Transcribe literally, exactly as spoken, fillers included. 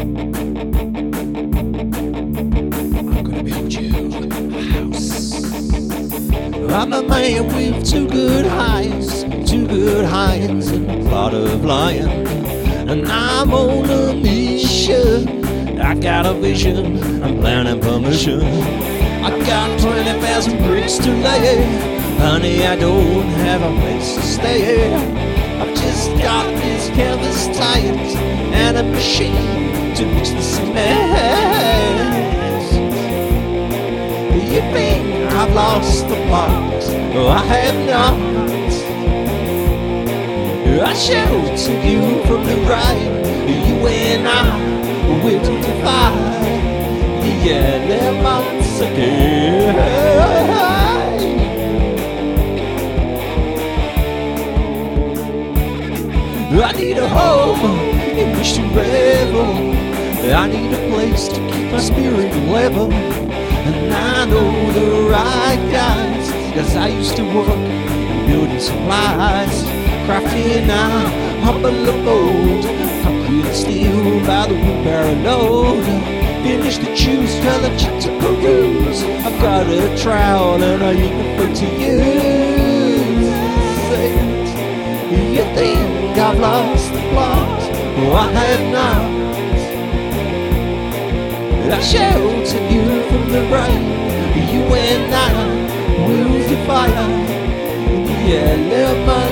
I'm gonna build you a house. I'm a man with two good highs, two good hinds, and a plot of lion. And I'm on a mission. I got a vision, I'm planning permission. I got twenty thousand bricks to lay. Honey, I don't have a place to stay. I've just got this canvas tires and a machine to mix the cement. You think I've lost the plot? Oh, I have not. I shelter you from the right. You and I will divide. Yeah, there months again. I need a home in which to revel. I need a place to keep my spirit level. And I know the right guys, cause I used to work in building supplies, crafting a humble abode, concrete and steel by the wheelbarrow load. Finish the juice, color check to peruse. I've got a trowel and I ain't afraid to use it. You think I've lost the plot? Oh, I have not. I shelter you from the rain. You and I will be fire. Yeah, live my